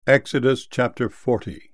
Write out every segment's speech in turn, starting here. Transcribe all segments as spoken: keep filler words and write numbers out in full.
Exodus chapter forty.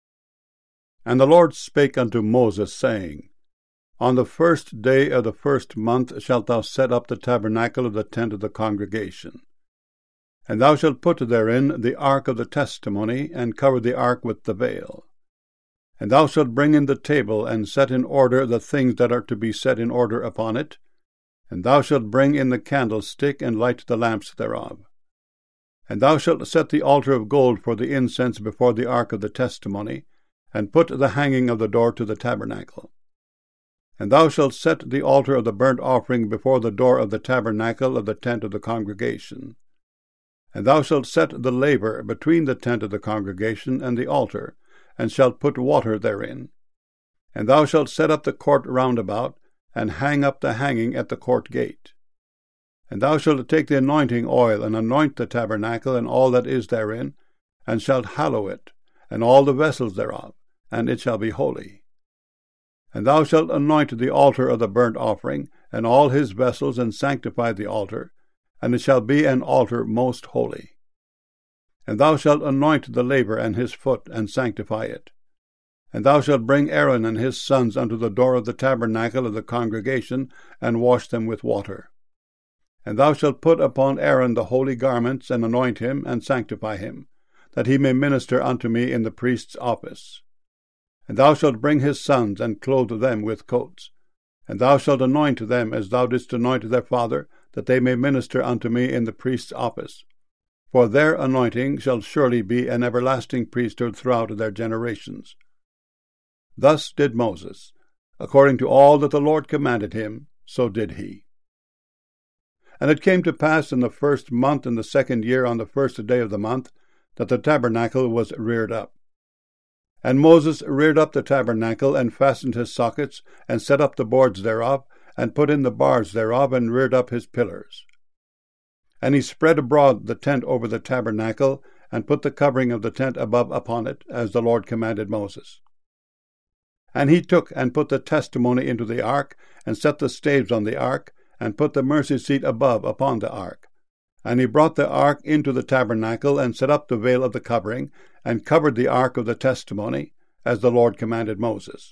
And the Lord spake unto Moses, saying, On the first day of the first month shalt thou set up the tabernacle of the tent of the congregation. And thou shalt put therein the ark of the testimony, and cover the ark with the veil. And thou shalt bring in the table, and set in order the things that are to be set in order upon it. And thou shalt bring in the candlestick, and light the lamps thereof. And thou shalt set the altar of gold for the incense before the ark of the testimony, and put the hanging of the door to the tabernacle. And thou shalt set the altar of the burnt offering before the door of the tabernacle of the tent of the congregation. And thou shalt set the laver between the tent of the congregation and the altar, and shalt put water therein. And thou shalt set up the court round about, and hang up the hanging at the court gate. And thou shalt take the anointing oil, and anoint the tabernacle, and all that is therein, and shalt hallow it, and all the vessels thereof, and it shall be holy. And thou shalt anoint the altar of the burnt offering, and all his vessels, and sanctify the altar, and it shall be an altar most holy. And thou shalt anoint the laver and his foot, and sanctify it. And thou shalt bring Aaron and his sons unto the door of the tabernacle of the congregation, and wash them with water. And thou shalt put upon Aaron the holy garments, and anoint him, and sanctify him, that he may minister unto me in the priest's office. And thou shalt bring his sons, and clothe them with coats. And thou shalt anoint them as thou didst anoint their father, that they may minister unto me in the priest's office. For their anointing shall surely be an everlasting priesthood throughout their generations. Thus did Moses. According to all that the Lord commanded him, so did he. And it came to pass in the first month in the second year on the first day of the month, that the tabernacle was reared up. And Moses reared up the tabernacle, and fastened his sockets, and set up the boards thereof, and put in the bars thereof, and reared up his pillars. And he spread abroad the tent over the tabernacle, and put the covering of the tent above upon it, as the Lord commanded Moses. And he took and put the testimony into the ark, and set the staves on the ark, and put the mercy seat above upon the ark. And he brought the ark into the tabernacle, and set up the veil of the covering, and covered the ark of the testimony, as the Lord commanded Moses.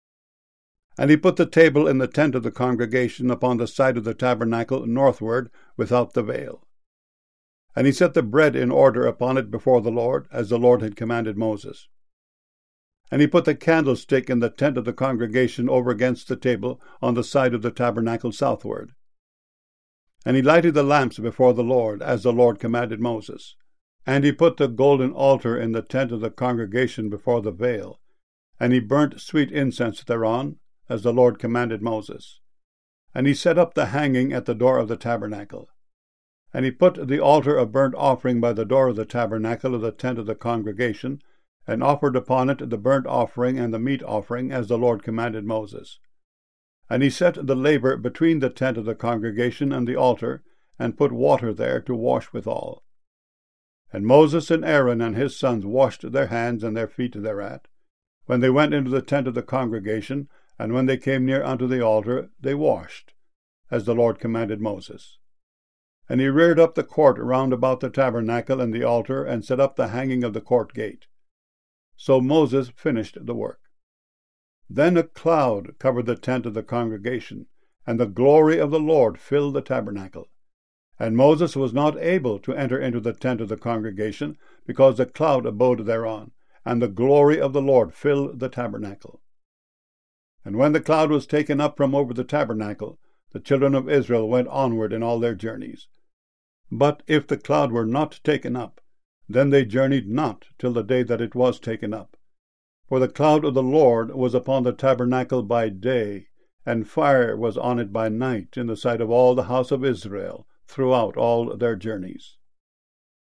And he put the table in the tent of the congregation upon the side of the tabernacle northward, without the veil. And he set the bread in order upon it before the Lord, as the Lord had commanded Moses. And he put the candlestick in the tent of the congregation over against the table on the side of the tabernacle southward. And he lighted the lamps before the Lord, as the Lord commanded Moses. And he put the golden altar in the tent of the congregation before the veil. And he burnt sweet incense thereon, as the Lord commanded Moses. And he set up the hanging at the door of the tabernacle. And he put the altar of burnt offering by the door of the tabernacle of the tent of the congregation, and offered upon it the burnt offering and the meat offering, as the Lord commanded Moses. And he set the laver between the tent of the congregation and the altar, and put water there to wash withal. And Moses and Aaron and his sons washed their hands and their feet thereat, when they went into the tent of the congregation, and when they came near unto the altar, they washed, as the Lord commanded Moses. And he reared up the court round about the tabernacle and the altar, and set up the hanging of the court gate. So Moses finished the work. Then a cloud covered the tent of the congregation, and the glory of the Lord filled the tabernacle. And Moses was not able to enter into the tent of the congregation, because the cloud abode thereon, and the glory of the Lord filled the tabernacle. And when the cloud was taken up from over the tabernacle, the children of Israel went onward in all their journeys. But if the cloud were not taken up, then they journeyed not till the day that it was taken up. For the cloud of the Lord was upon the tabernacle by day, and fire was on it by night, in the sight of all the house of Israel, throughout all their journeys.